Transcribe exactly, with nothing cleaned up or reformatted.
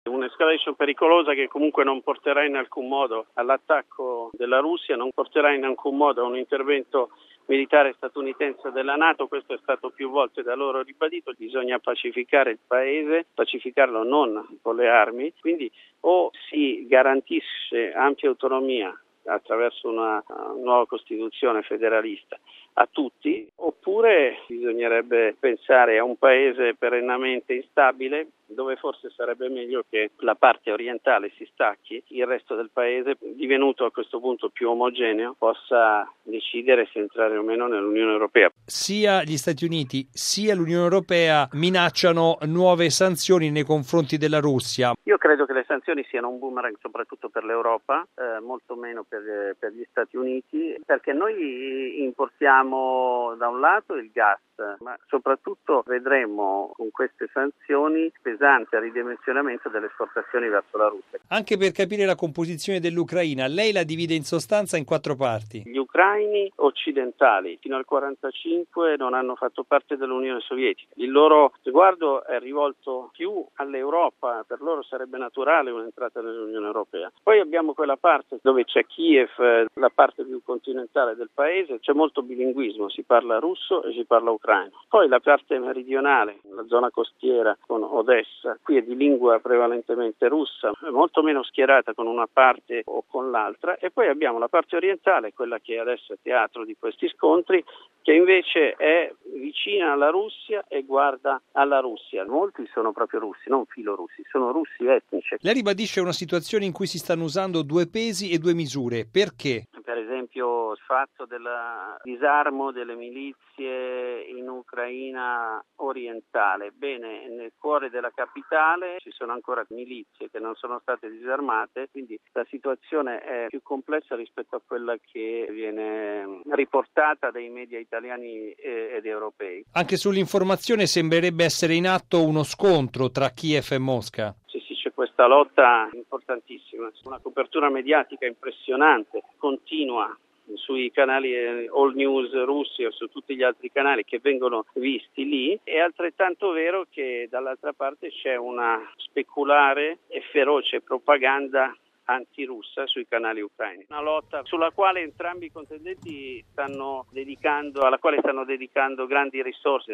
Un'escalation pericolosa che comunque non porterà in alcun modo all'attacco della Russia, non porterà in alcun modo a un intervento militare statunitense della NATO. Questo è stato più volte da loro ribadito. Bisogna pacificare il paese, pacificarlo non con le armi, quindi o si garantisce ampia autonomia attraverso una nuova Costituzione federalista a tutti, oppure bisognerebbe pensare a un paese perennemente instabile dove forse sarebbe meglio che la parte orientale si stacchi, il resto del paese, divenuto a questo punto più omogeneo, possa decidere se entrare o meno nell'Unione Europea. Sia gli Stati Uniti sia l'Unione Europea minacciano nuove sanzioni nei confronti della Russia. Io credo che le sanzioni siano un boomerang soprattutto per l'Europa, eh, molto meno per, per gli Stati Uniti, perché noi importiamo da un lato il gas, ma soprattutto vedremo con queste sanzioni pesante ridimensionamento delle esportazioni verso la Russia. Anche per capire la composizione dell'Ucraina, lei la divide in sostanza in quattro parti. Gli ucraini occidentali fino al quarantacinque non hanno fatto parte dell'Unione Sovietica. Il loro sguardo è rivolto più all'Europa, per loro sarebbe naturale un'entrata nell'Unione Europea. Poi abbiamo quella parte dove c'è Kiev, la parte più continentale del paese, c'è molto bilinguismo, si parla russo e si parla ucraino. Poi la parte meridionale, la zona costiera con Odessa, qui è di lingua prevalentemente russa, molto meno schierata con una parte o con l'altra, e poi abbiamo la parte orientale, quella che adesso è teatro di questi scontri, che invece è vicina alla Russia e guarda alla Russia. Molti sono proprio russi, non filorussi, sono russi etnici. Lei ribadisce una situazione in cui si stanno usando due pesi e due misure. Perché? Per esempio il fatto del disarmo delle milizie in Ucraina orientale. Bene, nel cuore della capitale ci sono ancora milizie che non sono state disarmate, quindi la situazione è più complessa rispetto a quella che viene riportata dai media italiani ed europei. Anche sull'informazione sembrerebbe essere in atto uno scontro tra Kiev e Mosca. Sì, sì, c'è questa lotta importantissima, una copertura mediatica impressionante, continua sui canali All News russi o su tutti gli altri canali che vengono visti lì. È altrettanto vero che dall'altra parte c'è una speculare e feroce propaganda antirussa sui canali ucraini. Una lotta sulla quale entrambi i contendenti stanno dedicando, alla quale stanno dedicando grandi risorse.